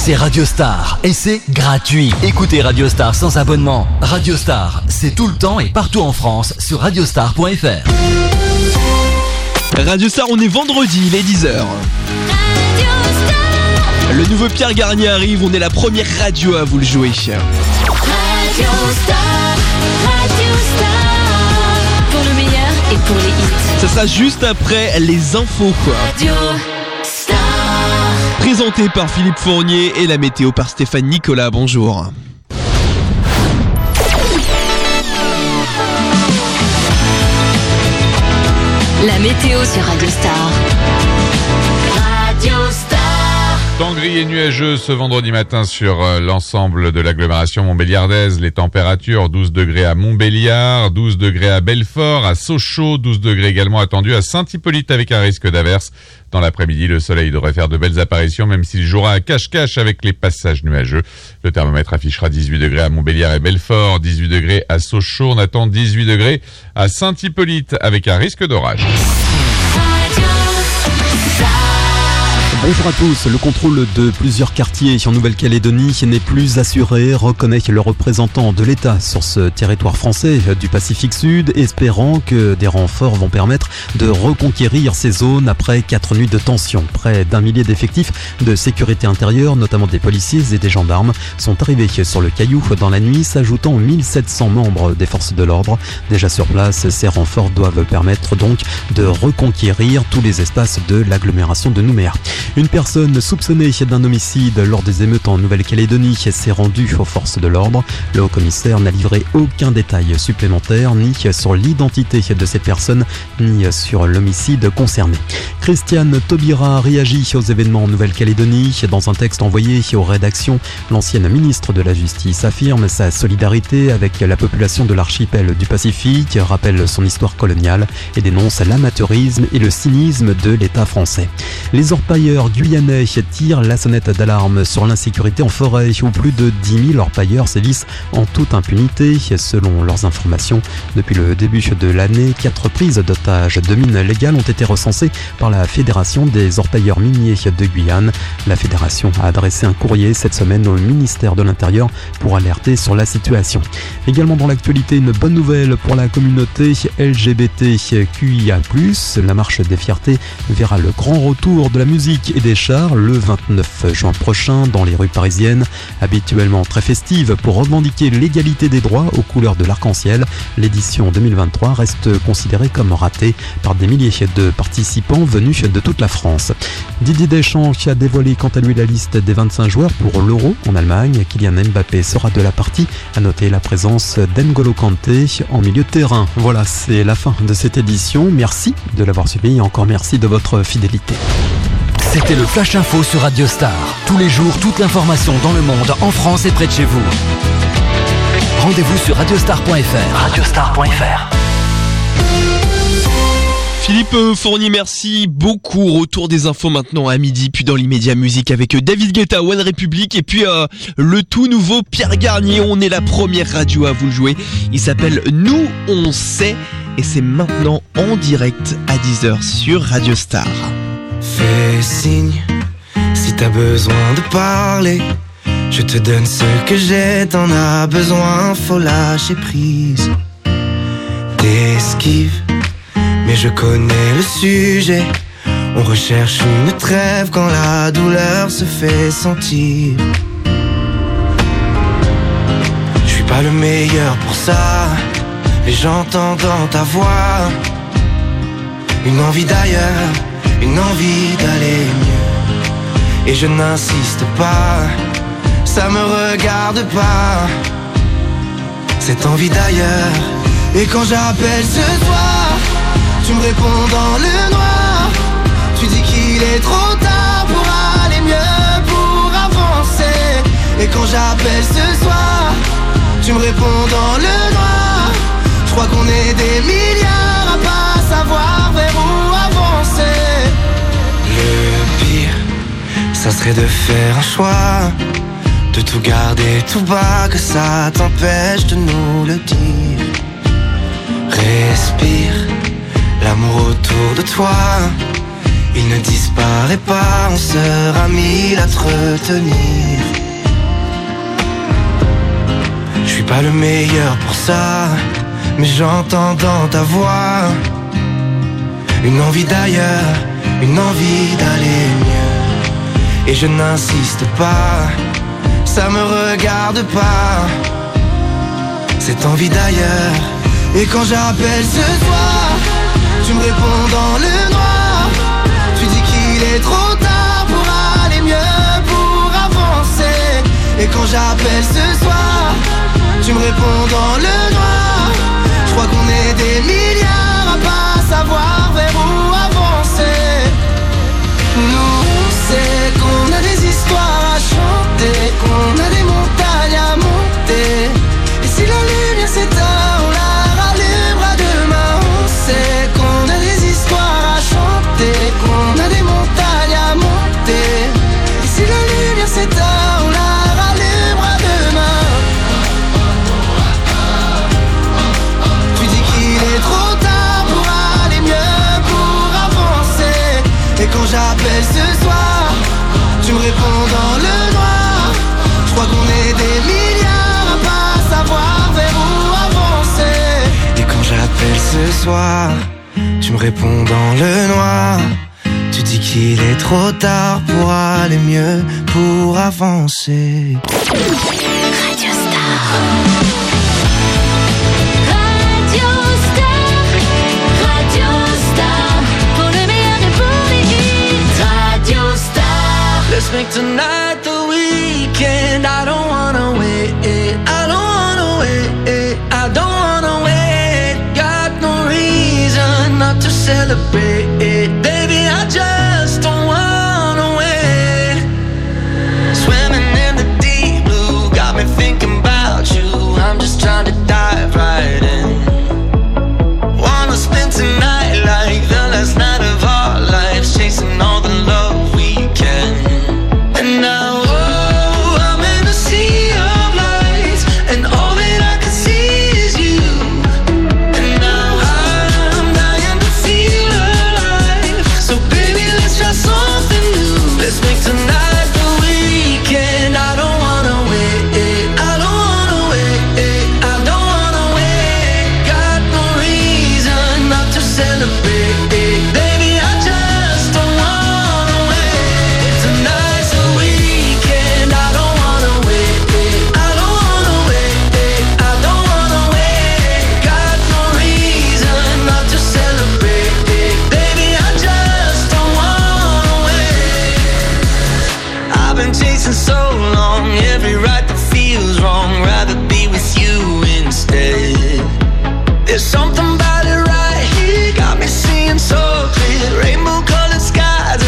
c'est Radio Star et c'est gratuit. Écoutez Radio Star sans abonnement. Radio Star, c'est tout le temps et partout en France sur radiostar.fr. Radio Star, on est vendredi, il est 10h. Le nouveau Pierre Garnier arrive, on est la première radio à vous le jouer. Radio Star, pour le meilleur et pour les hits. Ça sera juste après les infos, quoi. Radio Star. Présenté par Philippe Fournier et la météo par Stéphane Nicolas, bonjour. La météo sur Radio Star. Radio Star. Temps gris et nuageux ce vendredi matin sur l'ensemble de l'agglomération montbéliardaise. Les températures, 12 degrés à Montbéliard, 12 degrés à Belfort, à Sochaux, 12 degrés également attendus à Saint-Hippolyte avec un risque d'averse. Dans l'après-midi, le soleil devrait faire de belles apparitions, même s'il jouera à cache-cache avec les passages nuageux. Le thermomètre affichera 18 degrés à Montbéliard et Belfort, 18 degrés à Sochaux. On attend 18 degrés à Saint-Hippolyte avec un risque d'orage. Bonjour à tous. Le contrôle de plusieurs quartiers en Nouvelle-Calédonie n'est plus assuré, reconnaît le représentant de l'État sur ce territoire français du Pacifique Sud, espérant que des renforts vont permettre de reconquérir ces zones après 4 nuits de tension. Près d'1 millier d'effectifs de sécurité intérieure, notamment des policiers et des gendarmes, sont arrivés sur le Caillou dans la nuit, s'ajoutant aux 1700 membres des forces de l'ordre. Déjà sur place, ces renforts doivent permettre donc de reconquérir tous les espaces de l'agglomération de Nouméa. Une personne soupçonnée d'un homicide lors des émeutes en Nouvelle-Calédonie s'est rendue aux forces de l'ordre. Le haut-commissaire n'a livré aucun détail supplémentaire, ni sur l'identité de cette personne, ni sur l'homicide concerné. Christiane Taubira réagit aux événements en Nouvelle-Calédonie. Dans un texte envoyé aux rédactions, l'ancienne ministre de la Justice affirme sa solidarité avec la population de l'archipel du Pacifique, rappelle son histoire coloniale et dénonce l'amateurisme et le cynisme de l'État français. Les orpailleurs guyanais tirent la sonnette d'alarme sur l'insécurité en forêt où plus de 10 000 orpailleurs sévissent en toute impunité. Selon leurs informations, depuis le début de l'année, 4 prises d'otages de mines légales ont été recensées par la Fédération des orpailleurs miniers de Guyane. La fédération a adressé un courrier cette semaine au ministère de l'Intérieur pour alerter sur la situation. Également dans l'actualité, une bonne nouvelle pour la communauté LGBTQIA+. La marche des fiertés verra le grand retour de la musique et des chars le 29 juin prochain dans les rues parisiennes. Habituellement très festive pour revendiquer l'égalité des droits aux couleurs de l'arc-en-ciel, l'édition 2023 reste considérée comme ratée par des milliers de participants venus de toute la France. Didier Deschamps a dévoilé quant à lui la liste des 25 joueurs pour l'Euro en Allemagne. Kylian Mbappé sera de la partie. À noter la présence d'N'Golo Kanté en milieu de terrain. Voilà, c'est la fin de cette édition. Merci de l'avoir suivi et encore merci de votre fidélité. C'était le Flash Info sur Radio Star. Tous les jours, toute l'information dans le monde, en France et près de chez vous. Rendez-vous sur radiostar.fr. Radiostar.fr. Philippe Fournier, merci beaucoup. Retour des infos maintenant à midi, puis dans l'immédiat musique avec David Guetta, One Republic, et puis le tout nouveau Pierre Garnier. On est la première radio à vous le jouer. Il s'appelle Nous on sait, et c'est maintenant en direct à 10h sur Radio Star. Fais signe si t'as besoin de parler. Je te donne ce que j'ai, t'en as besoin, faut lâcher prise. T'esquives, mais je connais le sujet. On recherche une trêve quand la douleur se fait sentir. Je suis pas le meilleur pour ça, mais j'entends dans ta voix une envie d'ailleurs, une envie d'aller mieux. Et je n'insiste pas, ça me regarde pas, cette envie d'ailleurs. Et quand j'appelle ce soir, tu me réponds dans le noir. Tu dis qu'il est trop tard pour aller mieux, pour avancer. Et quand j'appelle ce soir, tu me réponds dans le noir. Je crois qu'on est des milliards à pas savoir vers où avancer. Le pire, ça serait de faire un choix, de tout garder tout bas, que ça t'empêche de nous le dire. Respire l'amour autour de toi Il ne disparaît pas, on sera mille à te retenir. Je suis pas le meilleur pour ça, mais j'entends dans ta voix une envie d'ailleurs, une envie d'aller mieux. Et je n'insiste pas, ça me regarde pas, cette envie d'ailleurs. Et quand j'appelle ce soir, tu me réponds dans le noir. Tu dis qu'il est trop tard pour aller mieux, pour avancer. Et quand j'appelle ce soir, tu me réponds dans le noir. Je crois qu'on est des milliards à pas savoir vers où avancer. Nous, on sait qu'on a des histoires à chanter, qu'on a des montagnes à monter. Et si la lumière s'éteint, on la rallumera demain. On sait qu'on a des histoires à chanter, qu'on a des montagnes à monter. Et si la lumière s'éteint, on la rallumera demain. Tu dis qu'il est trop tard pour aller mieux, pour avancer. Et quand j'appelle ce soir, tu me réponds dans le noir. Je crois qu'on est des milliards à pas savoir vers où avancer. Et quand j'appelle ce soir, tu me réponds dans le noir. Tu dis qu'il est trop tard pour aller mieux, pour avancer. Radio Star. Radio Star. Radio Star. Pour le meilleur et pour les hits. Radio Star. Let's make tonight the weekend. I don't wanna wait. I don't wanna wait. I don't wanna wait. Got no reason not to celebrate. Baby, I just don't wanna wait. Swimming in the deep blue got me thinking about you. I'm just trying to dive right in. Wanna spend tonight like the last night of our lives, chasing all the love we can. And now, oh, I'm in a sea of lights, and all that I can see is you. And now I'm dying to feel alive. So baby, let's try something new. Let's make tonight the weekend. I don't wanna wait. I don't wanna wait. I don't wanna wait. Got no reason not to celebrate. Baby, I just don't wanna wait. Tonight's the weekend. I don't wanna wait. I don't wanna wait. I don't wanna wait. Got no reason not to celebrate. Baby, I just don't wanna wait. I've been chasing so long, every right that feels wrong. Rather be with you instead. There's something about it right here, got me seeing so clear. Rainbow colored skies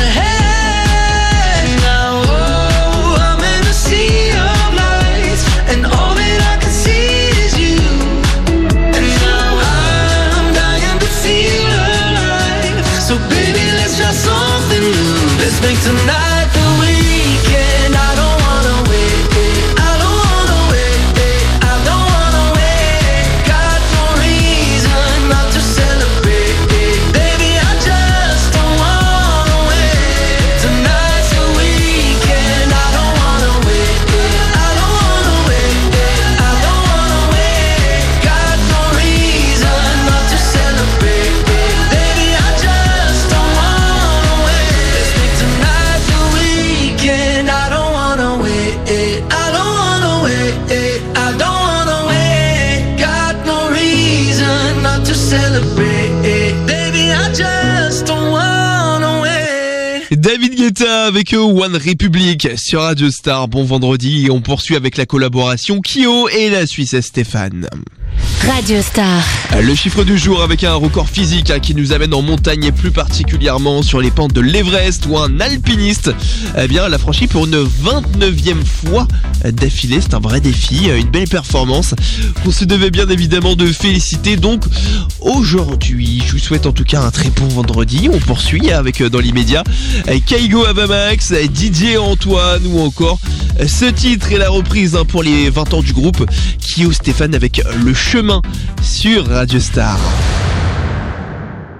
ahead. Now, oh, I'm in a sea of lights, and all that I can see is you. And now I'm dying to feel alive. So baby, let's try something new. Let's make tonight the weekend. I don't wanna wait. I don't wanna wait. I don't wanna wait. Got no reason not to celebrate. Baby, I just don't wanna wait. Tonight's the weekend. I don't wanna wait. I don't wanna wait. I don't wanna wait. Got no reason not to celebrate. Baby, I just don't wanna wait. Let's make tonight the weekend. I don't wanna wait. I don't wanna wait. I don't wanna wait. Got no reason not to celebrate. Baby, I just don't wanna wait. David Guetta avec One Republic sur Radio Star. Bon vendredi et on poursuit avec la collaboration Kyo et la Suisse Stéphane. Radio Star. Le chiffre du jour avec un record physique qui nous amène en montagne et plus particulièrement sur les pentes de l'Everest où un alpiniste l'a franchi pour une 29e fois d'affilée. C'est un vrai défi, une belle performance qu'on se devait bien évidemment de féliciter donc aujourd'hui. Je vous souhaite en tout cas un très bon vendredi. On poursuit avec dans l'immédiat Kaigo Avamax, DJ Antoine ou encore ce titre et la reprise pour les 20 ans du groupe Kyo Stéphane avec Le Chemin sur Radio Star.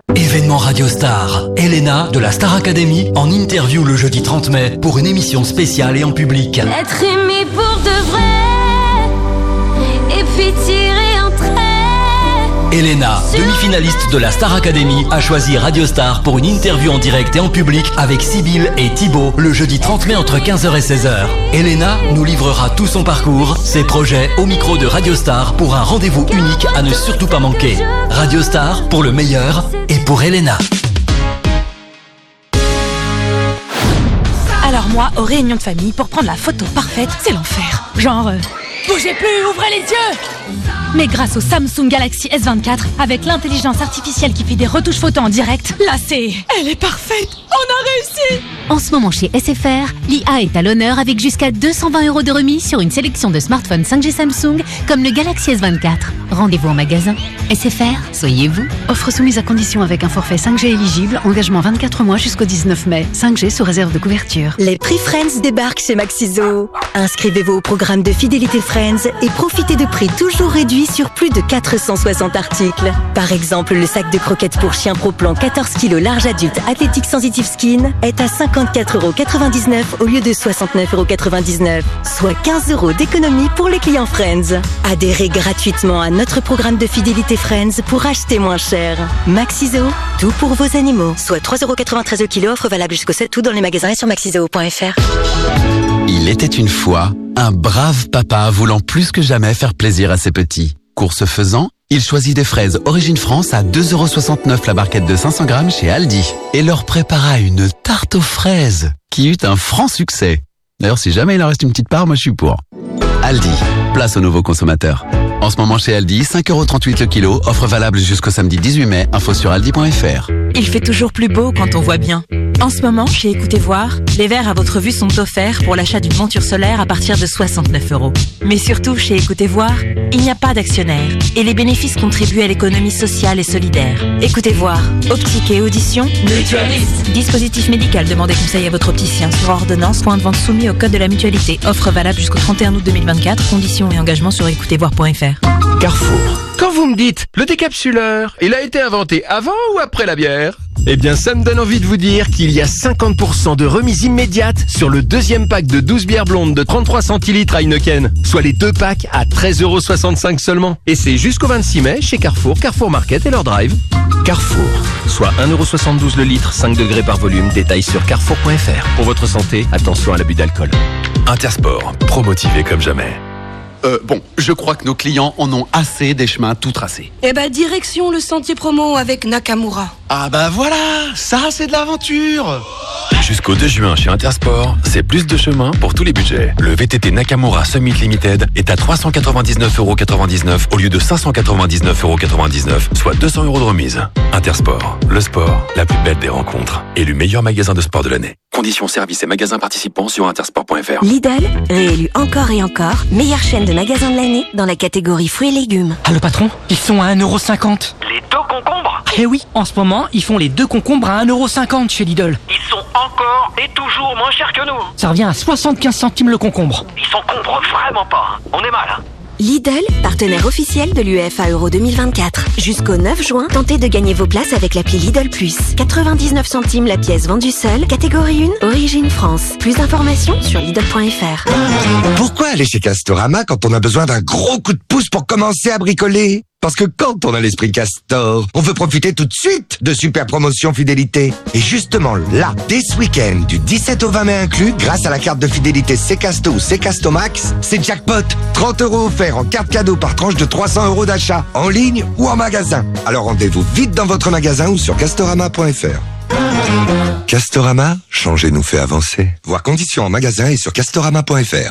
Événement Radio Star. Elena de la Star Academy en interview le jeudi 30 mai pour une émission spéciale et en public. Être aimé pour de vrai, et puis tirer un trait. Elena, demi-finaliste de la Star Academy, a choisi Radio Star pour une interview en direct et en public avec Sybille et Thibaut le jeudi 30 mai entre 15h et 16h. Elena nous livrera tout son parcours, ses projets au micro de Radio Star pour un rendez-vous unique à ne surtout pas manquer. Radio Star pour le meilleur et pour Elena. Alors moi, aux réunions de famille, pour prendre la photo parfaite, c'est l'enfer. Genre, bougez plus, ouvrez les yeux. Mais grâce au Samsung Galaxy S24, avec l'intelligence artificielle qui fait des retouches photos en direct, là elle est parfaite. On a réussi. En ce moment chez SFR, l'IA est à l'honneur avec jusqu'à 220 € de remise sur une sélection de smartphones 5G Samsung comme le Galaxy S24. Rendez-vous en magasin. SFR, soyez vous. Offre soumise à condition avec un forfait 5G éligible, engagement 24 mois jusqu'au 19 mai. 5G sous réserve de couverture. Les prix Friends débarquent chez Maxiso. Inscrivez-vous au programme de fidélité Friends et profitez de prix toujours réduits sur plus de 460 articles. Par exemple, le sac de croquettes pour chien Pro Plan 14 kg large adulte Athletic Sensitive Skin est à 54,99 € au lieu de 69,99 €, soit 15 € d'économie pour les clients Friends. Adhérez gratuitement à notre programme de fidélité Friends pour acheter moins cher. Maxiso, tout pour vos animaux. Soit 3,93 € au kilo, offre valable jusqu'au 7 août dans les magasins et sur maxiso.fr. Il était une fois un brave papa voulant plus que jamais faire plaisir à ses petits. Course faisant, il choisit des fraises Origine France à 2,69 € la barquette de 500 grammes chez Aldi et leur prépara une tarte aux fraises qui eut un franc succès. D'ailleurs, si jamais il en reste une petite part, moi je suis pour. Aldi, place aux nouveaux consommateurs. En ce moment chez Aldi, 5,38 € le kilo, offre valable jusqu'au samedi 18 mai, info sur aldi.fr. Il fait toujours plus beau quand on voit bien. En ce moment, chez Écoutez Voir, les verres à votre vue sont offerts pour l'achat d'une monture solaire à partir de 69 €. Mais surtout, chez Écoutez Voir, il n'y a pas d'actionnaire et les bénéfices contribuent à l'économie sociale et solidaire. Écoutez Voir, optique et audition, mutualiste. Dispositif médical, demandez conseil à votre opticien sur ordonnance, point de vente soumis au code de la mutualité. Offre valable jusqu'au 31 août 2024, conditions et engagements sur écoutezvoir.fr. Carrefour. Quand vous me dites, le décapsuleur, il a été inventé avant ou après la bière ? Eh bien, ça me donne envie de vous dire qu'il y a 50% de remise immédiate sur le deuxième pack de 12 bières blondes de 33 centilitres à Heineken, soit les deux packs à 13,65 € seulement. Et c'est jusqu'au 26 mai chez Carrefour, Carrefour Market et leur drive. Carrefour, soit 1,72 € le litre, 5 degrés par volume, détail sur carrefour.fr. Pour votre santé, attention à l'abus d'alcool. Intersport, pro-motivé comme jamais. Bon, je crois que nos clients en ont assez des chemins tout tracés. Eh ben, direction le sentier promo avec Nakamura. Ah bah voilà, ça c'est de l'aventure. Jusqu'au 2 juin chez Intersport, c'est plus de chemin pour tous les budgets. Le VTT Nakamura Summit Limited est à 399,99 € au lieu de 599,99 €, soit 200 € de remise. Intersport, le sport, la plus belle des rencontres. Élu meilleur magasin de sport de l'année. Conditions, services et magasins participants sur intersport.fr. Lidl, réélu encore et encore, meilleure chaîne de magasins de l'année dans la catégorie fruits et légumes. Allô patron, ils sont à 1,50 €. Les deux concombres ? Eh oui, en ce moment, ils font les deux concombres à 1,50 € chez Lidl. Ils sont encore et toujours moins chers que nous. Ça revient à 75 centimes le concombre. Ils s'encombrent vraiment pas. On est mal. Lidl, partenaire officiel de l'UEFA Euro 2024. Jusqu'au 9 juin, tentez de gagner vos places avec l'appli Lidl Plus. 99 centimes la pièce vendue seule, catégorie 1, Origine France. Plus d'informations sur Lidl.fr. Pourquoi aller chez Castorama quand on a besoin d'un gros coup de pouce pour commencer à bricoler ? Parce que quand on a l'esprit Castor, on veut profiter tout de suite de super promotions fidélité. Et justement là, dès ce week-end, du 17 au 20 mai inclus, grâce à la carte de fidélité Ccasto ou Ccasto Max, c'est jackpot. 30 € offerts en carte cadeau par tranche de 300 € d'achat, en ligne ou en magasin. Alors rendez-vous vite dans votre magasin ou sur castorama.fr. Castorama, changer nous fait avancer. Voir conditions en magasin et sur castorama.fr.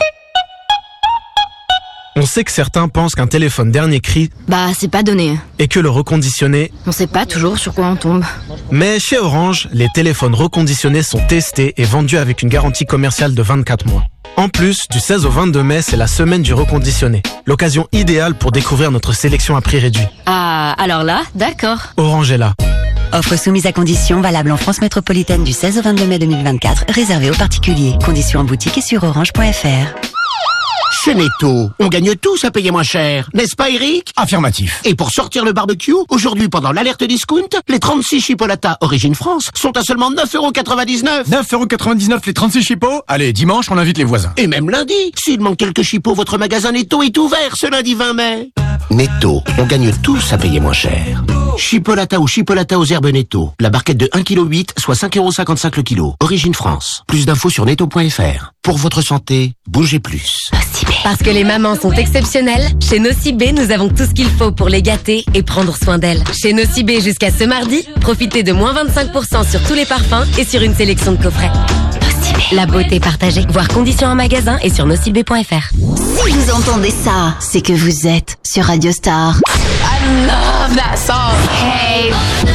On sait que certains pensent qu'un téléphone dernier cri, c'est pas donné. Et que le reconditionné, On sait pas toujours sur quoi on tombe. Mais chez Orange, les téléphones reconditionnés sont testés et vendus avec une garantie commerciale de 24 mois. En plus, du 16 au 22 mai, c'est la semaine du reconditionné. L'occasion idéale pour découvrir notre sélection à prix réduit. Ah, alors là, d'accord. Orange est là. Offre soumise à conditions, valable en France métropolitaine du 16 au 22 mai 2024, réservée aux particuliers. Conditions en boutique et sur orange.fr. Chez Netto, on gagne tous à payer moins cher. N'est-ce pas, Eric? Affirmatif. Et pour sortir le barbecue, aujourd'hui, pendant l'alerte discount, les 36 chipolatas Origine France sont à seulement 9,99 €. 9,99 € les 36 chipots? Allez, dimanche, on invite les voisins. Et même lundi. S'il manque quelques chipots, votre magasin Netto est ouvert ce lundi 20 mai. Netto, on gagne tous à payer moins cher. Chipolata ou chipolata aux herbes Netto. La barquette de 1,8 kg, soit 5,55 € le kilo. Origine France. Plus d'infos sur netto.fr. Pour votre santé, bougez plus. Parce que les mamans sont exceptionnelles, chez Nocibé, nous avons tout ce qu'il faut pour les gâter et prendre soin d'elles. Chez Nocibé, jusqu'à ce mardi, profitez de moins 25% sur tous les parfums et sur une sélection de coffrets. Nocibé. La beauté partagée. Voir conditions en magasin et sur nocibé.fr. Si vous entendez ça, c'est que vous êtes sur Radio Star. I love that song. Hey.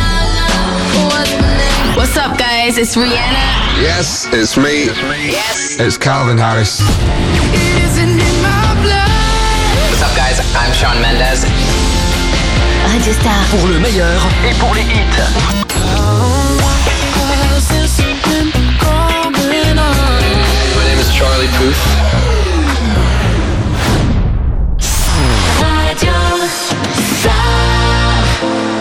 What's up, guys? It's Rihanna. Yes, it's me. Yes. It's Calvin Harris. What's up, guys? I'm Shawn Mendes. Radio Star. Pour le meilleur Et pour les hits. My name is Charlie Puth. Radio Star.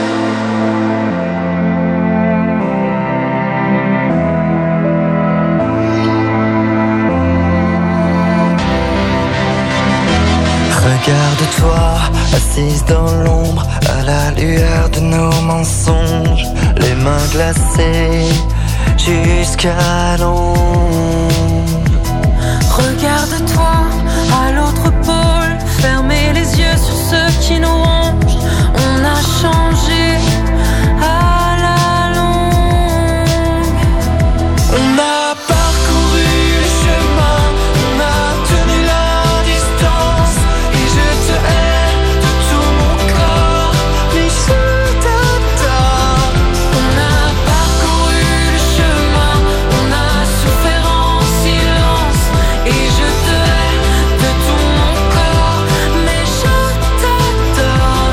Regarde-toi, assise dans l'ombre, à la lueur de nos mensonges, les mains glacées jusqu'à l'ombre. Regarde-toi à l'autre pôle, fermez les yeux sur ceux qui nous rongent. On a changé à la longue. On a parcouru le chemin, on a tenu la distance, et je te hais de tout mon corps, mais je t'adore. On a parcouru le chemin, on a souffert en silence, et je te hais de tout mon corps, mais je t'adore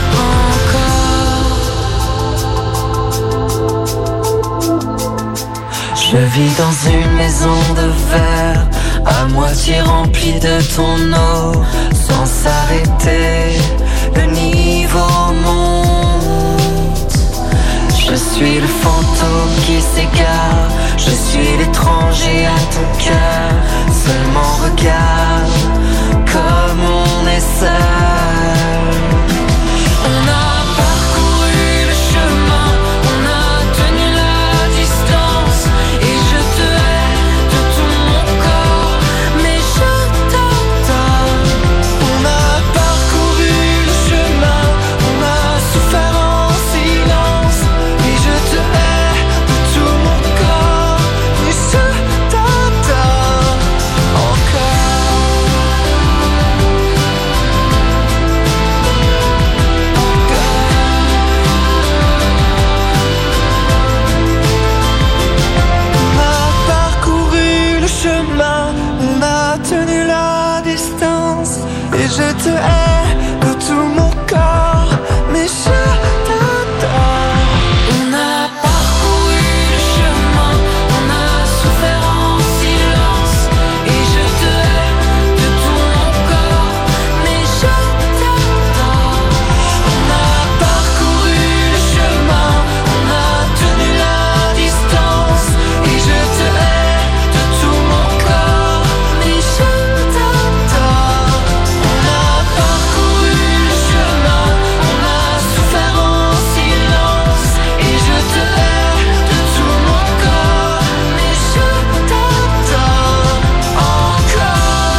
encore. Je vis dans une maison de verre, à moitié remplie de ton eau, sans s'arrêter, le niveau monte. Je suis le fantôme qui s'égare, je suis l'étranger à ton cœur. Seulement regarde comme on est seul. On a parcouru le chemin, on a tenu la distance, et je te hais de tout mon corps, mais je t'adore. On a parcouru le chemin, on a souffert en silence, et je te hais de tout mon corps, mais je t'adore encore. On a parcouru le chemin, on a tenu la distance, et je te hais de tout mon corps, mais je t'adore. On a parcouru le chemin, on a souffert en silence, et je te hais de tout mon corps, mais je t'adore. On a parcouru le chemin, on a tenu la distance, et je te hais de tout mon corps, mais je t'adore. On a parcouru le chemin, on a souffert en silence, et je te hais de tout mon corps, mais je t'adore encore,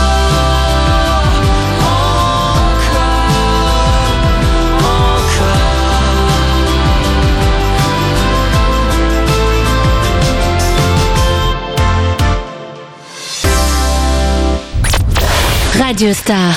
Radio Star.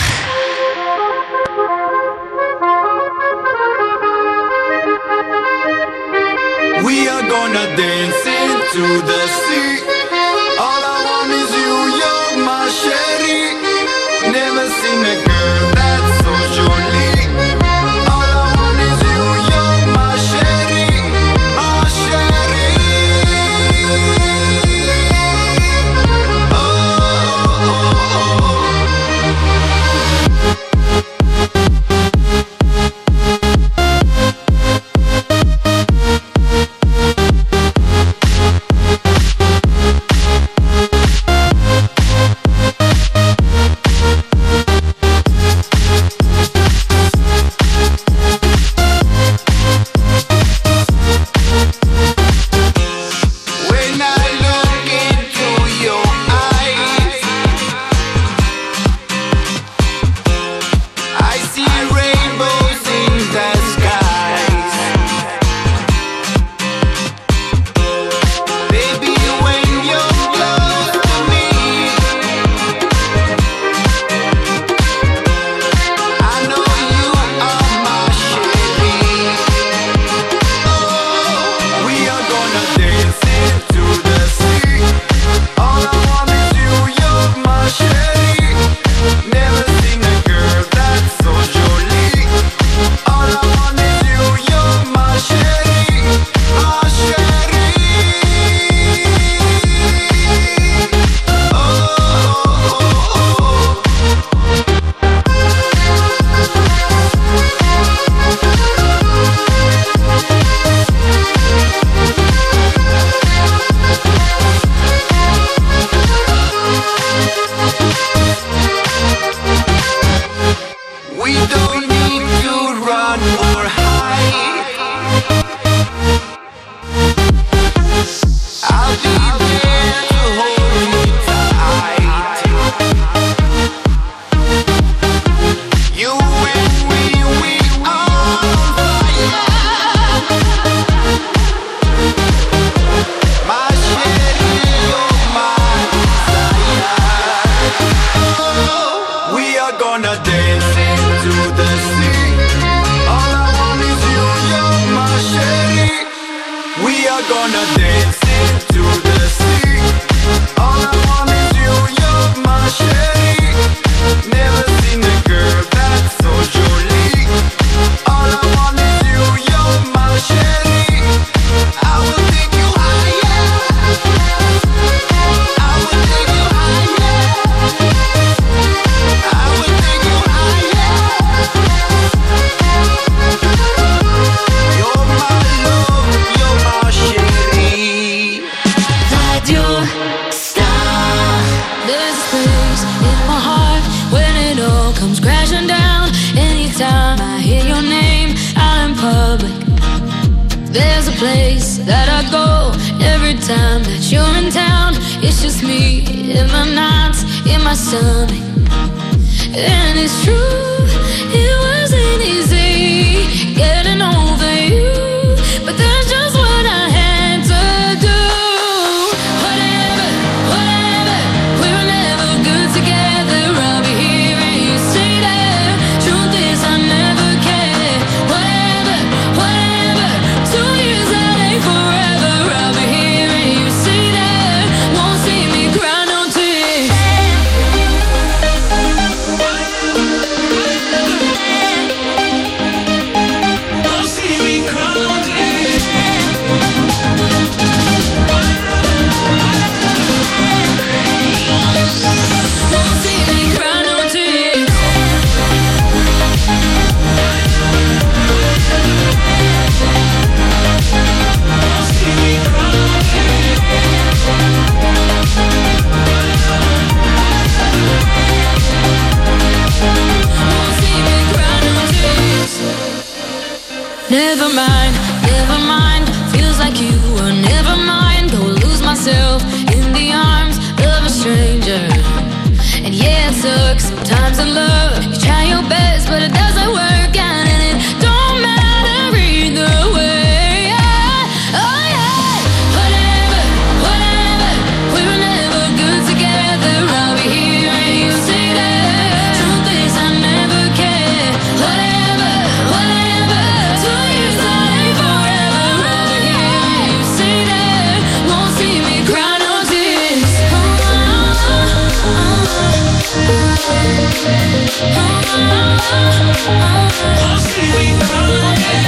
We are gonna dance into the sea. All I want is you, you're my chérie. Never seen a girl that's so jolie. All I want is you, you're my chérie, my chérie. Oh, oh, oh, oh. time I hear your name out in public, there's a place that I go every time that you're in town. It's just me in my nights, in my stomach. And it's true, it wasn't easy getting over you, but that's just what I had to do. Whatever, whatever, we were never good together. I'll be here and you say that. Truth is I never cared. Whatever, whatever, 2 years that ain't forever. I'll be here and you say that. Won't see me cry no tears. Won't see me cry no tears. Won't see me cry no tears. Never mind, never mind. Feels like you were never mind. Go lose myself in the arms of a stranger. And yeah, it sucks sometimes in love. You try your best, but it doesn't work out, and it don't matter either way. Oh yeah, whatever, whatever. We were never good together. I'll be here and you say that. Truth is I never cared. Whatever, whatever. 2 years that ain't forever. I'll be here and you say that. Won't see me cry no tears. Won't see me cry no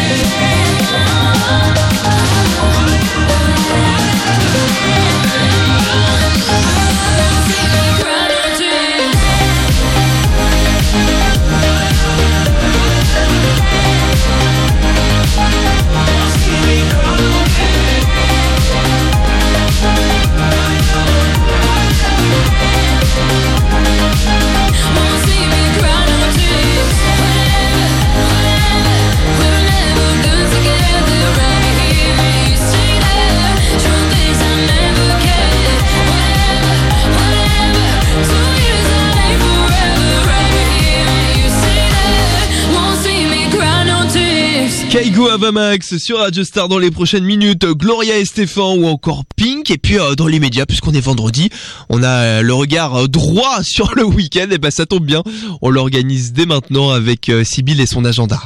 Kaigo Avamax sur Radio Star dans les prochaines minutes, Gloria Estefan ou encore Pink. Et puis dans les médias, puisqu'on est vendredi, on a le regard droit sur le week-end. Et ben ça tombe bien, on l'organise dès maintenant avec Sybille et son agenda.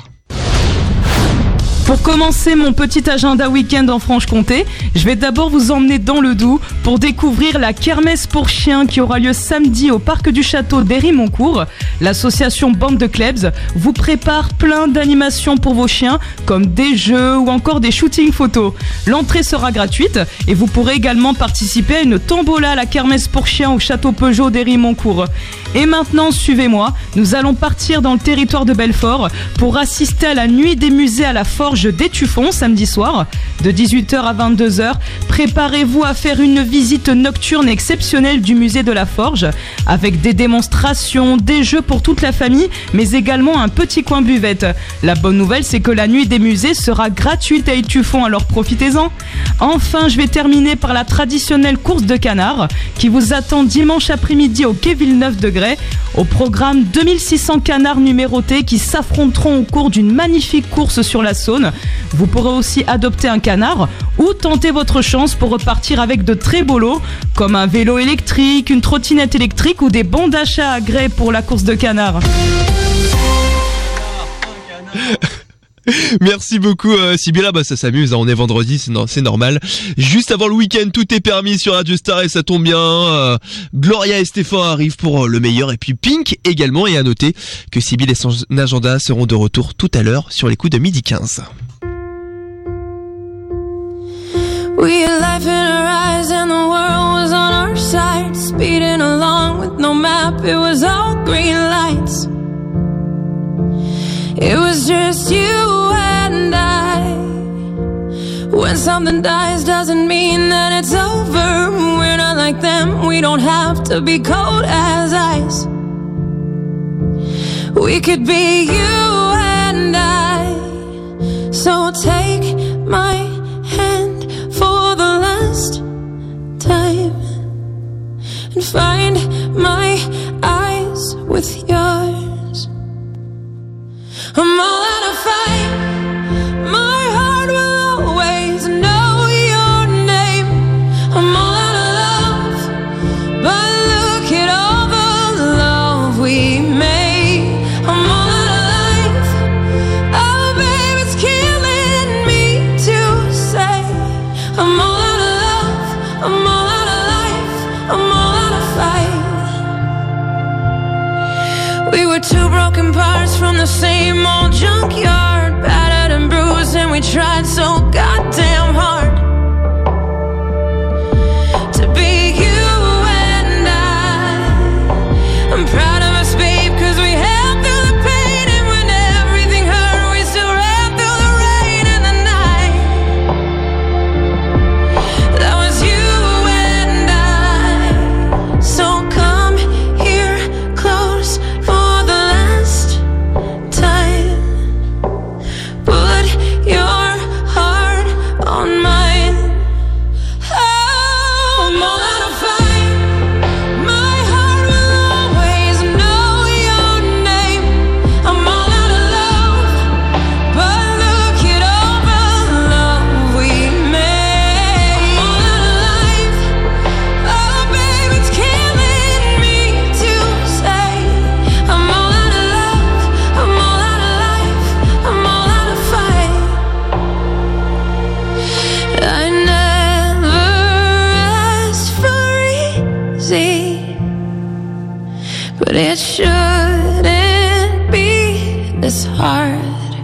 Pour commencer mon petit agenda week-end en Franche-Comté, je vais d'abord vous emmener dans le Doubs pour découvrir la kermesse pour chiens qui aura lieu samedi au parc du château d'Héry-Moncourt. L'association Bande de Klebs vous prépare plein d'animations pour vos chiens, comme des jeux ou encore des shootings photos. L'entrée sera gratuite et vous pourrez également participer à une tombola à la kermesse pour chiens au château Peugeot d'Héry-Moncourt. Et maintenant, suivez-moi, nous allons partir dans le territoire de Belfort pour assister à la nuit des musées à la Forge d'Étueffont samedi soir de 18h à 22h. Préparez-vous à faire une visite nocturne exceptionnelle du musée de la Forge avec des démonstrations, des jeux pour toute la famille, mais également un petit coin buvette. La bonne nouvelle, c'est que la nuit des musées sera gratuite à Étueffont, alors profitez-en. Enfin, je vais terminer par la traditionnelle course de canards qui vous attend dimanche après-midi au quai Villeneuve-de-Grès. Au programme, 2600 canards numérotés qui s'affronteront au cours d'une magnifique course sur la Saône. Vous pourrez aussi adopter un canard ou tenter votre chance pour repartir avec de très beaux lots comme un vélo électrique, une trottinette électrique ou des bons d'achat à gré pour la course de canards. Merci beaucoup Sybilla, bah ça s'amuse, hein, on est vendredi, c'est normal. Juste avant le week-end, tout est permis sur Radio Star et ça tombe bien. Gloria Estefan arrive pour le meilleur et puis Pink également. Et à noter que Sybille et son agenda seront de retour tout à l'heure sur les coups de 12h15. We had life in our eyes and the world was on our side. Speeding along with no map, it was all green lights. It was just you and I. When something dies doesn't mean that it's over. We're not like them, we don't have to be cold as ice. We could be you So take my hand for the last time and find my eyes with yours. I'm all out of fight. My heart will always know your name. I'm all out of love, but look at all the love we made. I'm all out of life. Oh, babe, it's killing me to say. I'm all out of love. I'm all out of life. I'm all out of fight. We were two broken parts from the same old junkyard, battered and bruised, and we tried so goddamn hard to be you and I'm proud of us, babe, cause we held through the pain, and when everything hurt, we still ran through the rain and the night. That was you and I. So come here close for the last time. Put your heart on mine. Oh, I'm all out of fight. My heart will always know your name. I'm all out of love, but look at all the love we made. I'm all out of life. Oh, babe, it's killing me to say. I'm all out of love. I'm all out of life. I'm all out of fight. I never asked for easy, but it shouldn't be this hard.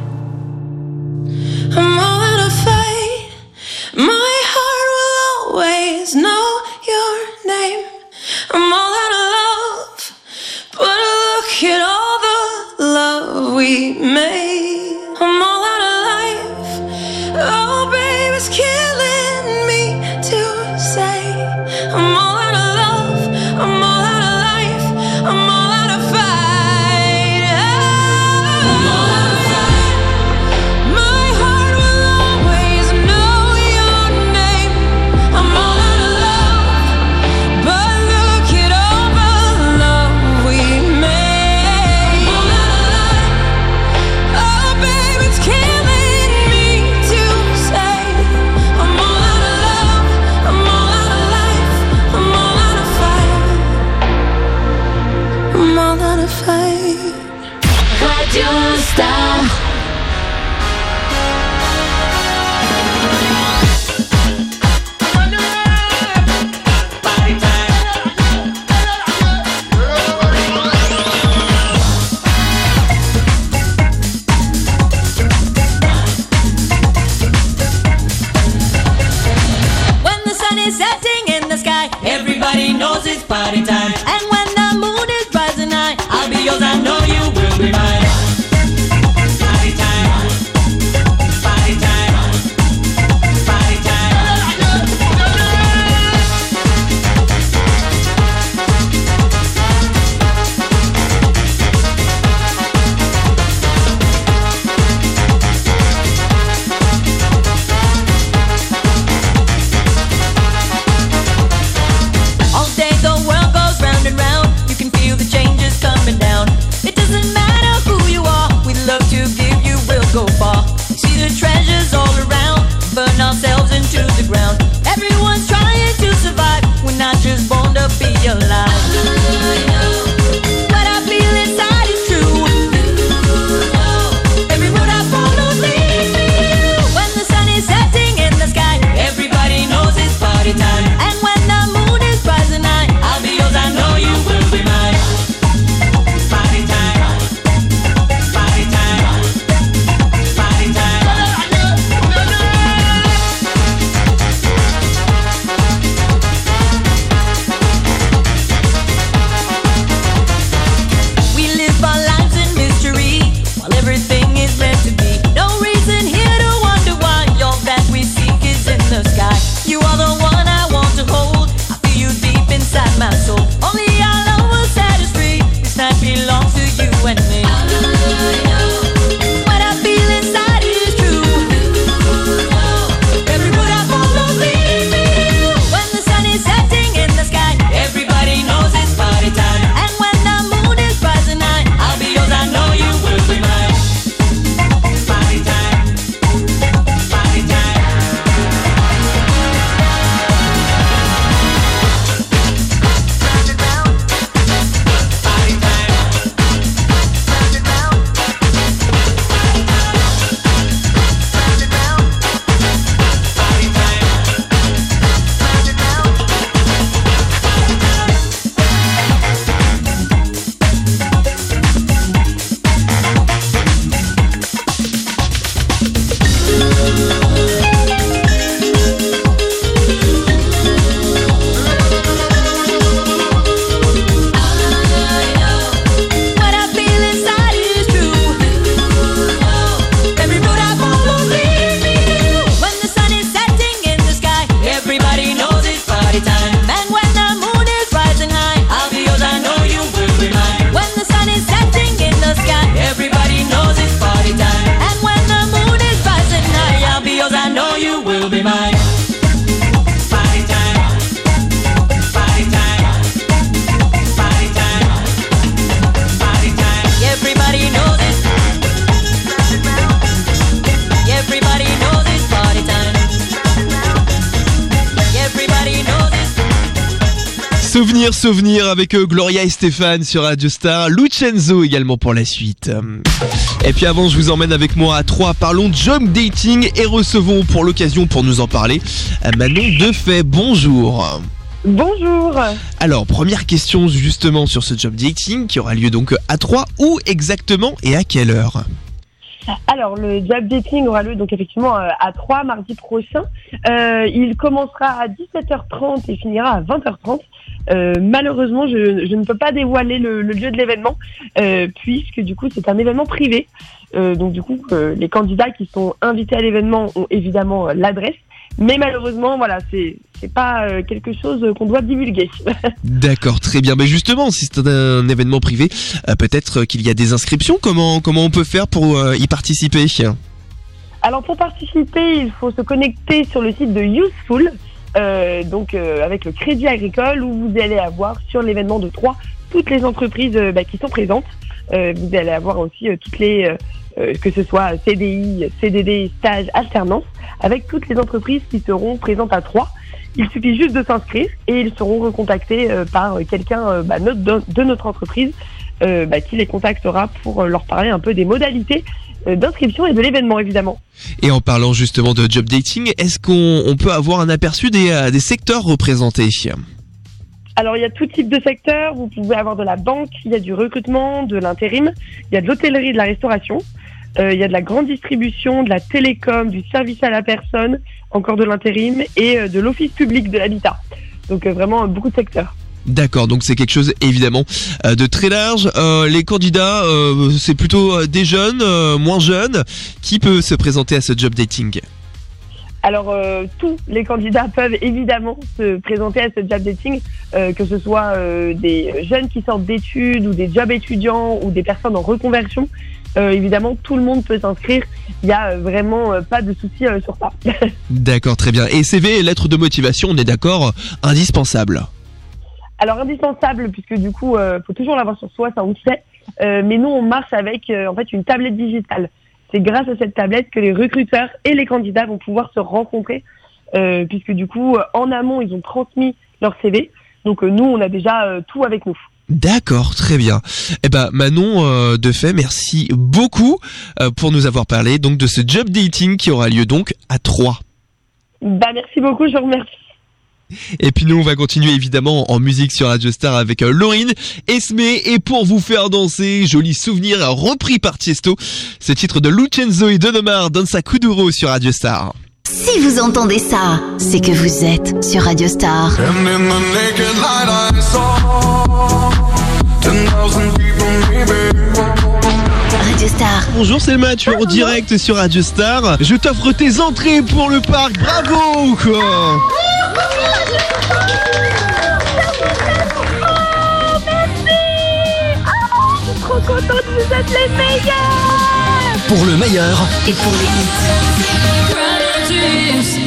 I'm all out of fight. My heart will always know your name. I'm all out of love, but look at all the love we made. I'm all out of life. Oh, babe, it's killing me to say. I'm all out of love. I'm all out of life. I'm all out of fight. I'm all out of fight. My heart will always know your name. I'm all out of love, but look at all the love we made. I'm all out of life. Oh, babe, it's killing me to say. I'm all out of love. I'm all out of life. I'm all out of fight. I'm all out of fight. Radio Star. When the sun is setting in the sky, everybody knows it's party time. And when the moon is rising high, I'll be yours, I know you will be mine. Party time, party time, party time. All day the world goes round and round. Souvenir avec Gloria et Stéphane sur Radio Star, Lucenzo également pour la suite. Et puis avant, je vous emmène avec moi à Troyes, parlons job dating et recevons pour l'occasion, pour nous en parler, Manon Defay. Bonjour. Bonjour. Alors, première question justement sur ce job dating qui aura lieu donc à Troyes. Où exactement et à quelle heure ? Alors, le job dating aura lieu donc effectivement à Troyes mardi prochain. Il commencera à 17h30 et finira à 20h30. Malheureusement, je ne peux pas dévoiler le lieu de l'événement puisque du coup c'est un événement privé. Donc du coup, les candidats qui sont invités à l'événement ont évidemment l'adresse. Mais malheureusement, voilà, c'est pas quelque chose qu'on doit divulguer. D'accord, très bien. Mais justement, si c'est un événement privé, peut-être qu'il y a des inscriptions. Comment on peut faire pour y participer ? Alors pour participer, il faut se connecter sur le site de Useful, avec le Crédit Agricole, où vous allez avoir sur l'événement de Troyes toutes les entreprises qui sont présentes. Vous allez avoir aussi toutes les que ce soit CDI, CDD, stage, alternance, avec toutes les entreprises qui seront présentes à Troyes. Il suffit juste de s'inscrire et ils seront recontactés par quelqu'un de notre entreprise qui les contactera pour leur parler un peu des modalités d'inscription et de l'événement évidemment. Et en parlant justement de job dating, est-ce qu'on peut avoir un aperçu des secteurs représentés ? Alors il y a tout type de secteurs, vous pouvez avoir de la banque, il y a du recrutement, de l'intérim, il y a de l'hôtellerie, de la restauration, il y a de la grande distribution, de la télécom, du service à la personne, encore de l'intérim et de l'office public de l'habitat. Donc vraiment beaucoup de secteurs. D'accord, donc c'est quelque chose évidemment de très large. Les candidats, c'est plutôt des jeunes, moins jeunes. Qui peut se présenter à ce job dating ? Alors tous les candidats peuvent évidemment se présenter à ce job dating, que ce soit des jeunes qui sortent d'études ou des jobs étudiants ou des personnes en reconversion. Évidemment, tout le monde peut s'inscrire. Il n'y a vraiment pas de souci sur ça. D'accord, très bien. Et CV et lettre de motivation, on est d'accord, indispensable. Alors indispensable puisque du coup, faut toujours l'avoir sur soi, ça on le sait. Mais nous, on marche avec une tablette digitale. C'est grâce à cette tablette que les recruteurs et les candidats vont pouvoir se rencontrer, puisque du coup, en amont, ils ont transmis leur CV. Donc nous, on a déjà tout avec nous. D'accord, très bien. Eh ben Manon Defay, merci beaucoup pour nous avoir parlé donc de ce job dating qui aura lieu donc à Troyes. Merci beaucoup, je vous remercie. Et puis nous on va continuer évidemment en musique sur Radio Star avec Lauryn, Esme, et pour vous faire danser, joli souvenir repris par Tiesto, ce titre de Lucenzo et Don Omar, Danza Kuduro sur Radio Star. Si vous entendez ça, c'est que vous êtes sur Radio Star. Radio Star. Bonjour Selma, tu es en direct sur Radio Star. Je t'offre tes entrées pour le parc, bravo quoi. Trop contente, vous êtes les meilleurs. Pour le meilleur et pour les hits.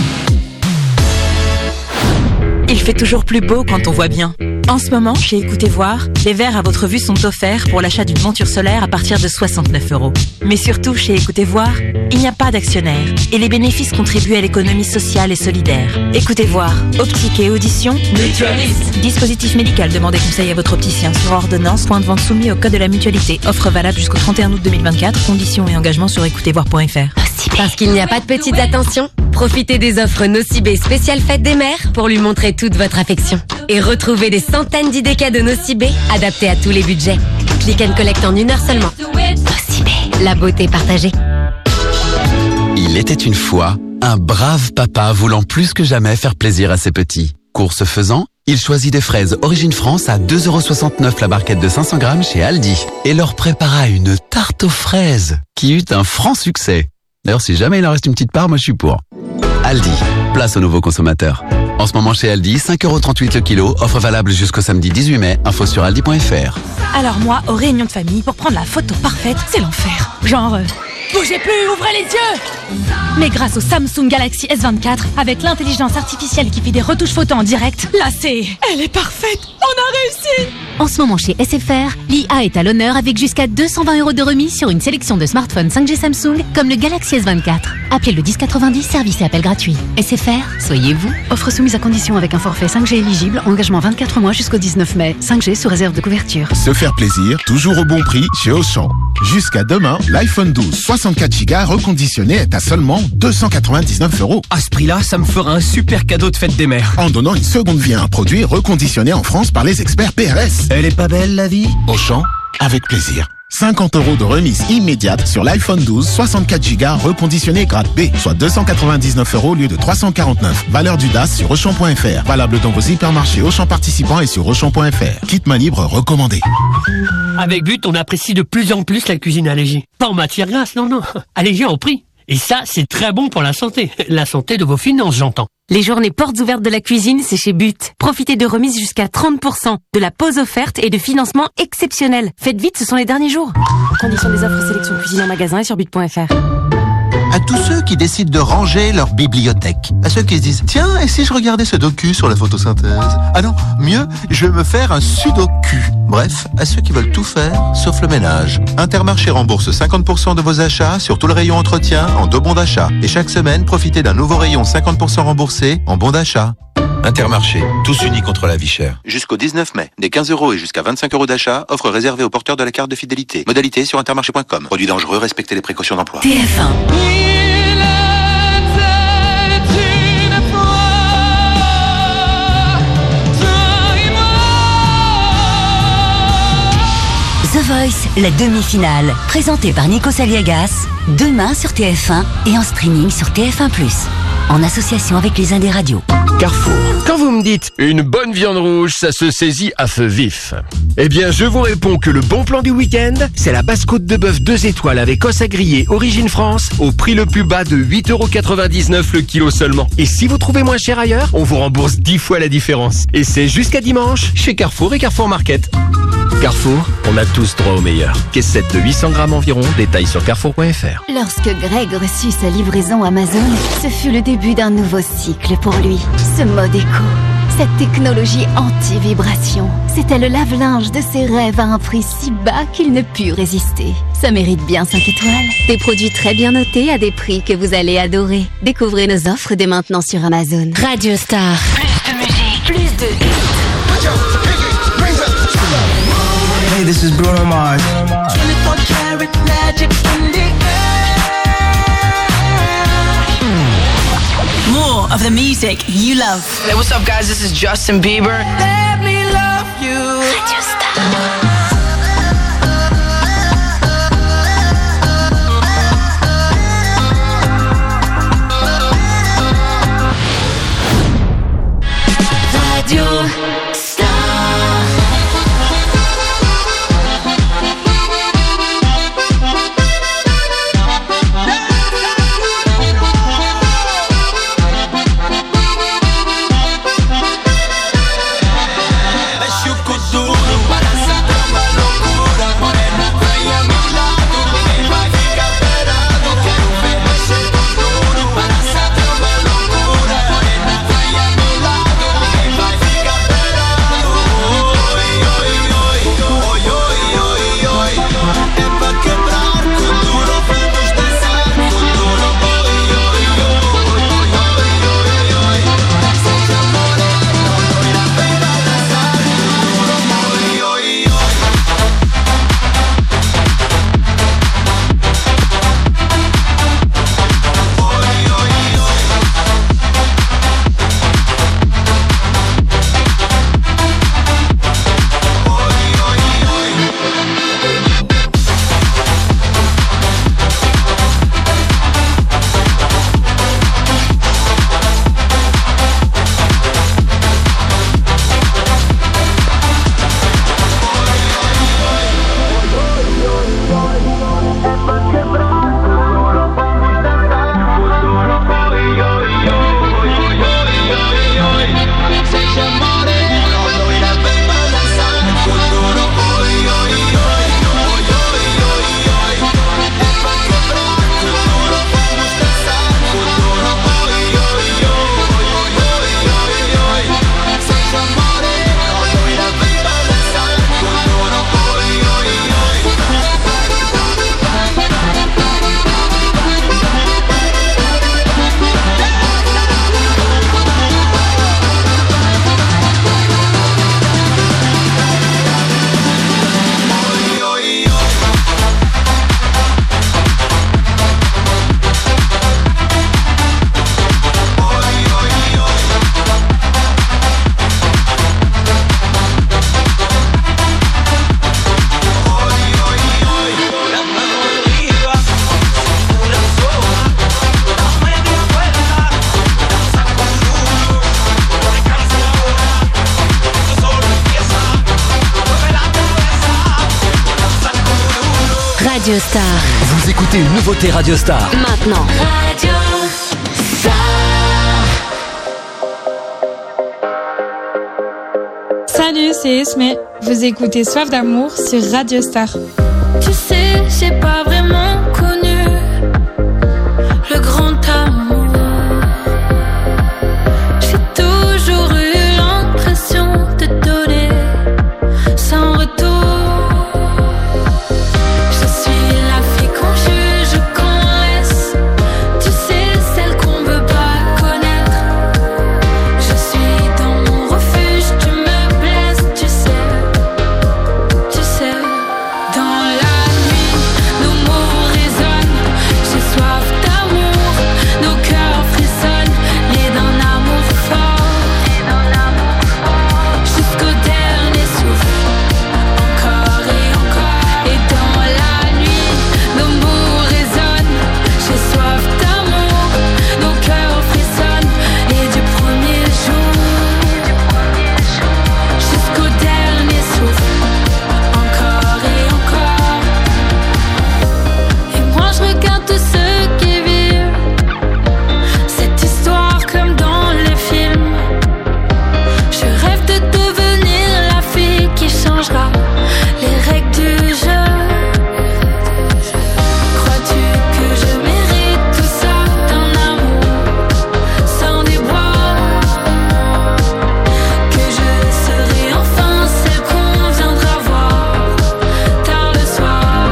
Il fait toujours plus beau quand on voit bien. En ce moment, chez Écoutez Voir, les verres à votre vue sont offerts pour l'achat d'une monture solaire à partir de 69 €. Mais surtout, chez Écoutez Voir, il n'y a pas d'actionnaire et les bénéfices contribuent à l'économie sociale et solidaire. Écoutez Voir, optique et audition, mutualiste. Dispositif médical, demandez conseil à votre opticien sur ordonnance, point de vente soumis au code de la mutualité. Offre valable jusqu'au 31 août 2024, conditions et engagements sur écoutezvoir.fr. Parce qu'il n'y a pas de petites attentions, profitez des offres Nocibé spéciale fête des mères pour lui montrer toute votre affection. Et retrouvez des centaines d'idées cadeaux Nocibé adaptées à tous les budgets. Click and collect en 1 heure seulement. Nocibé, la beauté partagée. Il était une fois un brave papa voulant plus que jamais faire plaisir à ses petits. Course faisant, il choisit des fraises Origine France à 2,69 € la barquette de 500 grammes chez Aldi et leur prépara une tarte aux fraises qui eut un franc succès. D'ailleurs, si jamais il en reste une petite part, moi je suis pour. Aldi, place aux nouveaux consommateurs. En ce moment chez Aldi, 5,38 € le kilo, offre valable jusqu'au samedi 18 mai, info sur aldi.fr. Alors moi, aux réunions de famille, pour prendre la photo parfaite, c'est l'enfer. Genre, bougez plus, ouvrez les yeux. Mais grâce au Samsung Galaxy S24, avec l'intelligence artificielle qui fait des retouches photos en direct, là elle est parfaite, on a réussi. En ce moment chez SFR, l'IA est à l'honneur avec jusqu'à 220 € de remise sur une sélection de smartphones 5G Samsung comme le Galaxy S24. Appelez le 1090, service et appel gratuit. SFR, soyez vous. Offre soumise à condition avec un forfait 5G éligible, engagement 24 mois jusqu'au 19 mai. 5G sous réserve de couverture. Se faire plaisir, toujours au bon prix chez Auchan. Jusqu'à demain, l'iPhone 12 64 Go reconditionné est à seulement 299 €. À ce prix-là, ça me fera un super cadeau de fête des mères. En donnant une seconde vie à un produit reconditionné en France par les experts PRS. Elle est pas belle, la vie? Auchan, avec plaisir. 50 € de remise immédiate sur l'iPhone 12 64 Go reconditionné grade B, soit 299 € au lieu de 349. Valeur du DAS sur Auchan.fr. Valable dans vos hypermarchés Auchan participants et sur Auchan.fr. Kit main libre recommandé. Avec But, on apprécie de plus en plus la cuisine allégée. Pas en matière grasse, non. Allégée en prix. Et ça, c'est très bon pour la santé. La santé de vos finances, j'entends. Les journées portes ouvertes de la cuisine, c'est chez But. Profitez de remises jusqu'à 30%, de la pause offerte et de financement exceptionnel. Faites vite, ce sont les derniers jours. Conditions des offres sélection cuisine en magasin et sur but.fr. À tous ceux qui décident de ranger leur bibliothèque. À ceux qui se disent, tiens, et si je regardais ce docu sur la photosynthèse? Ah non, mieux, je vais me faire un sudoku. Bref, à ceux qui veulent tout faire, sauf le ménage. Intermarché rembourse 50% de vos achats sur tout le rayon entretien en 2 bons d'achat. Et chaque semaine, profitez d'un nouveau rayon 50% remboursé en bons d'achat. Intermarché, tous unis contre la vie chère. Jusqu'au 19 mai, des 15 € et jusqu'à 25 € d'achat, offre réservée aux porteurs de la carte de fidélité. Modalité sur intermarché.com. Produit dangereux, respectez les précautions d'emploi. TF1. The Voice, la demi-finale, présentée par Nico Saliagas, demain sur TF1 et en streaming sur TF1+, en association avec les Indes Radios. Carrefour. Quand vous me dites une bonne viande rouge, ça se saisit à feu vif. Eh bien, je vous réponds que le bon plan du week-end, c'est la basse-côte de bœuf 2 étoiles avec os à griller Origine France au prix le plus bas de 8,99 € le kilo seulement. Et si vous trouvez moins cher ailleurs, on vous rembourse 10 fois la différence. Et c'est jusqu'à dimanche chez Carrefour et Carrefour Market. Carrefour, on a tous droit au meilleur. Caissette de 800 grammes environ, détails sur carrefour.fr. Lorsque Greg reçut sa livraison Amazon, ce fut le début d'un nouveau cycle pour lui. Ce mode éco, cette technologie anti-vibration, c'était le lave-linge de ses rêves à un prix si bas qu'il ne put résister. Ça mérite bien 5 étoiles. Des produits très bien notés à des prix que vous allez adorer. Découvrez nos offres dès maintenant sur Amazon. Radio Star. Plus de musique, plus de Hey, this is Bruno Mars. 24 karat magic in the air. More of the music you love. Hey, what's up, guys? This is Justin Bieber. Let me love you. Radio Star. Radio Star. Radio Star. Vous écoutez une nouveauté Radio Star. Maintenant. Radio Star. Salut, c'est Esme. Vous écoutez Soif d'amour sur Radio Star. Tu sais, j'ai pas vraiment connu le grand amour. J'ai toujours eu l'impression de donner sans retour. Je suis la fille qu'on juge, qu'on laisse. Tu sais, celle qu'on veut pas connaître. Je suis dans mon refuge, tu me blesses, tu sais. Dans la nuit, nos mots résonnent. J'ai soif d'amour, nos cœurs frissonnent. Les d'un amour fort, jusqu'au dernier souffle. Encore et encore. Et dans la nuit, nos mots résonnent. J'ai soif d'amour, nos cœurs frissonnent. Et du premier jour jusqu'au dernier souffle. Encore et encore. Et moi je regarde tous ceux qui vivent cette histoire comme dans les films. Je rêve de devenir la fille qui changera les règles du jeu. Crois-tu que je mérite tout ça d'un amour sans déboire? Que je serai enfin celle qu'on viendra voir tard le soir.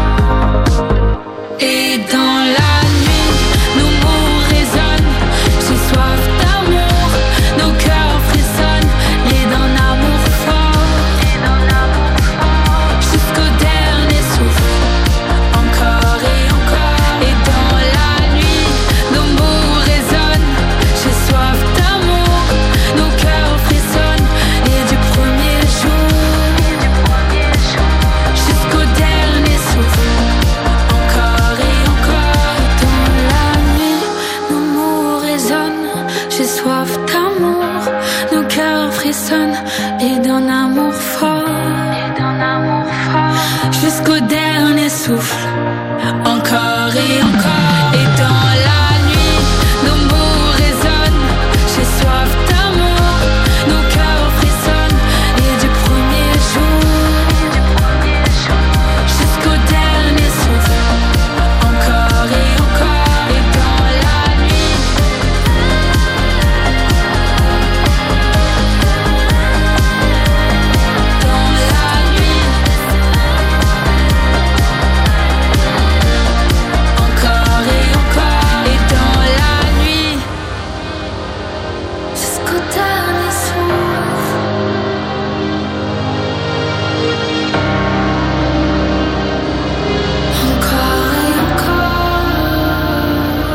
Et dans la nuit, nos mots résonnent. J'ai soif d'amour, nos cœurs frissonnent. Les d'un amour fort, jusqu'au dernier souffle. Encore et encore. Et dans la nuit, nos mots résonnent. J'ai soif d'amour, nos cœurs frissonnent. Et du premier jour jusqu'au dernier souffle. Encore et encore. Dans la nuit, nos mots résonnent. J'ai soif d'amour, nos cœurs frissonnent. Et d'un amour fort, jusqu'au dernier souffle. Encore et encore. Et dans la nuit, nos mots résonnent. J'ai soif d'amour, nos cœurs frissonnent. Et du premier jour jusqu'au dernier souffle. Encore et encore. Et dans la nuit, encore et encore. Et dans la nuit, jusqu'au dernier souffle. Encore et encore.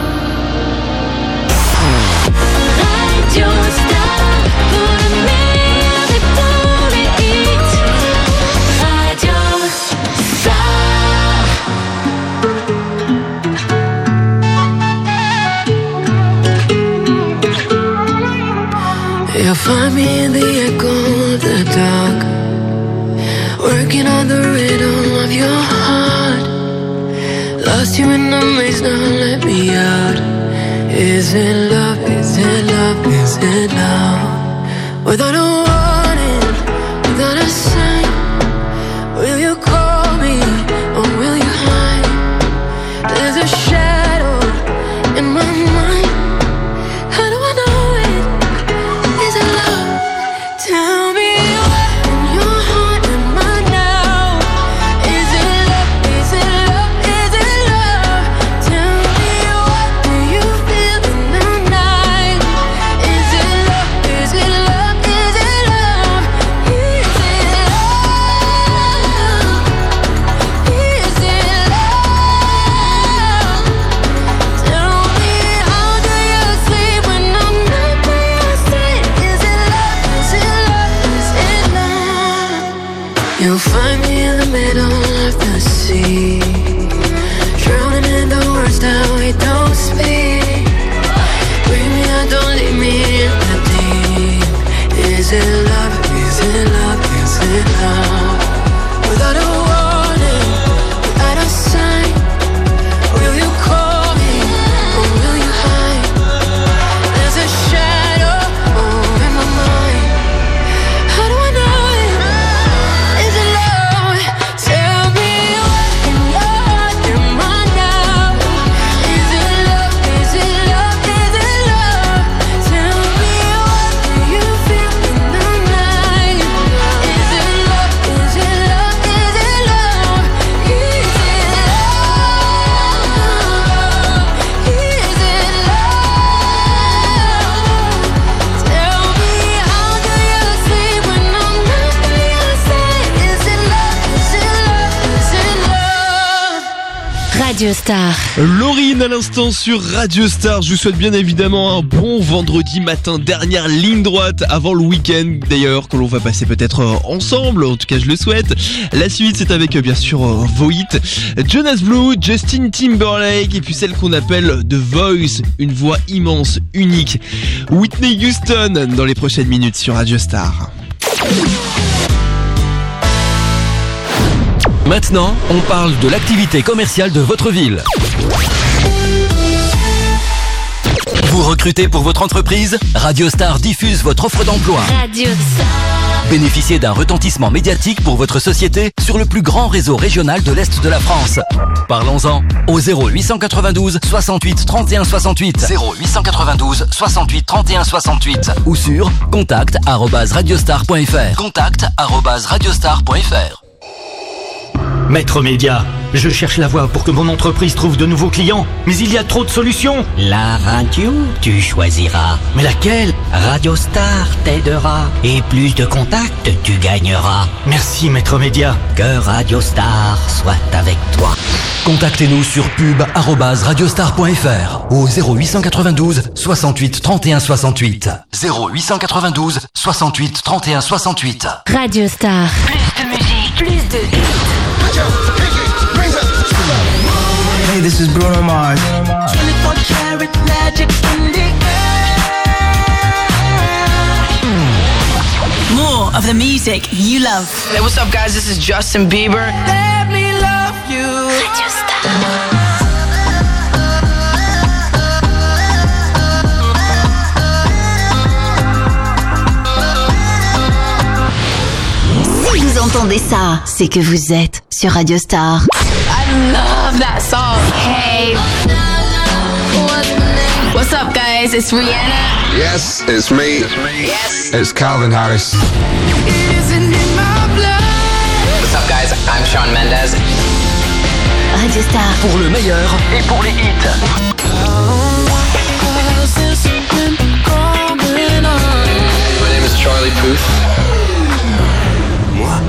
Radio Star, pour le meilleur de tous les hits. Radio Star. You'll find me in the echo of the dark, working on the rhythm of your heart. Lost you in the maze, now let me out. Is it love? Is it love? Is it love? Without a warning, without a sign, will you call me or will you hide? There's a shadow in my mind. How do I know it? Is it love? Tell me what in your heart and mind now. Is it love? Is it love? Is it love? Tell me what do you feel in the night? Is it love? Is it love? Is it love? Is it love? Is it love? Tell me how do you sleep when I'm not by your side? Is it love? Is it love? Is it love? You'll find me in the middle of the sea, drowning in the words that we don't speak. Bring me out, don't leave me in the deep. Is it love? Is it love? Is it love? Without a warning, without a Radio Star. Laurine à l'instant sur Radio Star. Je vous souhaite bien évidemment un bon vendredi matin. Dernière ligne droite avant le week-end d'ailleurs, que l'on va passer peut-être ensemble. En tout cas, je le souhaite. La suite, c'est avec bien sûr vos hits. Jonas Blue, Justin Timberlake et puis celle qu'on appelle The Voice. Une voix immense, unique. Whitney Houston dans les prochaines minutes sur Radio Star. Maintenant, on parle de l'activité commerciale de votre ville. Vous recrutez pour votre entreprise ? Radio Star diffuse votre offre d'emploi. Radio Star. Bénéficiez d'un retentissement médiatique pour votre société sur le plus grand réseau régional de l'Est de la France. Parlons-en au 0892 68 31 68. 0892 68 31 68 ou sur contact@radiostar.fr. contact@radiostar.fr. Maître Média, je cherche la voie pour que mon entreprise trouve de nouveaux clients, mais il y a trop de solutions. La radio, tu choisiras. Mais laquelle ? Radio Star t'aidera. Et plus de contacts, tu gagneras. Merci Maître Média. Que Radio Star soit avec toi. Contactez-nous sur pub@radiostar.fr au 0892 68 31 68. 0892 68 31 68. Radio Star. Plus de musique, plus de hits. Hey, this is Bruno Mars. 24 karat magic in the air. More of the music you love. Hey, what's up, guys? This is Justin Bieber. Let me love you. Radio Star. Si vous entendez ça, c'est que vous êtes sur Radio Star. I love that song. Hey. What's up, guys? It's Rihanna. Yes, it's me. Yes. It's Calvin Harris. What's up, guys? I'm Shawn Mendes. Radio Star. Pour le meilleur et pour les hits. My name is Charlie Puth. Moi,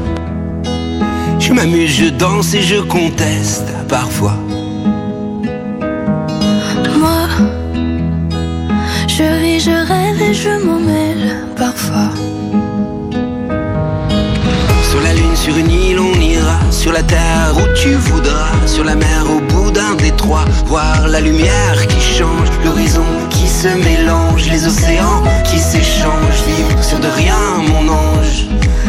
je m'amuse, je danse et je conteste parfois. Moi, je vis, je rêve et je m'en mêle parfois. Sur la lune, sur une île, on ira. Sur la terre où tu voudras. Sur la mer, au bout d'un détroit. Voir la lumière qui change, l'horizon qui se mélange, les océans qui s'échangent. Vivre sur de rien, mon ange.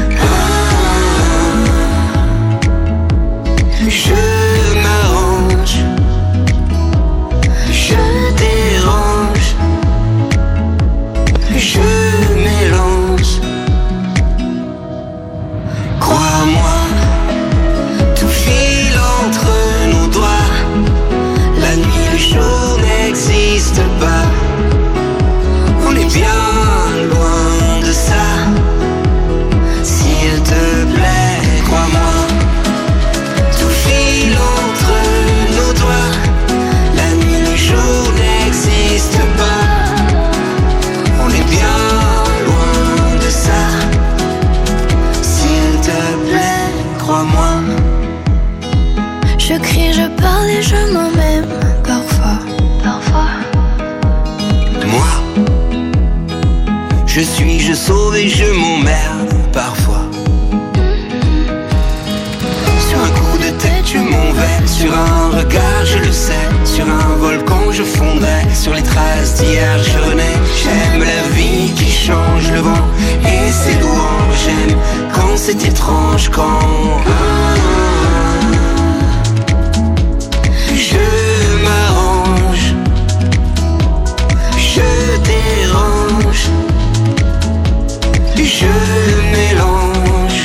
Je m'arrange, je dérange, je mélange. Crois-moi, tout file entre nos doigts. La nuit, le jour n'existe pas. On est bien loin de ça. S'il te plaît, crois-moi. Tout file entre nos doigts. La nuit, le jour n'existe pas. On est bien loin de ça. S'il te plaît, crois-moi. Je crie, je parle et je m'en même parfois. Moi, je suis, je sauve et je m'emmerde parfois. Sur un coup de tête, je m'en vais. Sur un regard, je le sais. Sur un volcan, je fondrai. Sur les traces d'hier, je renais. J'aime la vie qui change le vent et ses louanges. J'aime quand c'est étrange, quand je m'arrange, je dérange, je mélange.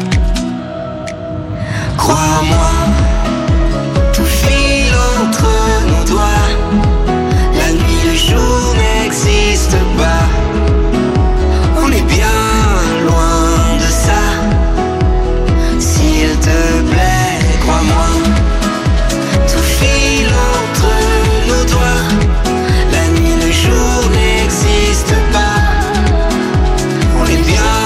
Crois-moi, tout file entre nos doigts. La nuit, le jour n'existe pas. On est bien loin de ça. S'il te plaît, crois-moi. Tout file entre nos doigts. La nuit, le jour n'existe pas. On est bien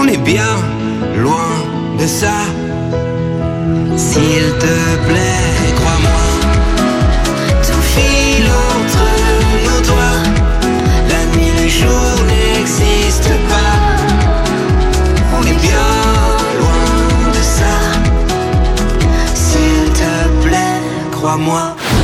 On est bien loin de ça. S'il te plaît, crois-moi. Tout file entre nos doigts. La nuit, le jour n'existe pas. On est bien loin de ça. S'il te plaît, crois-moi.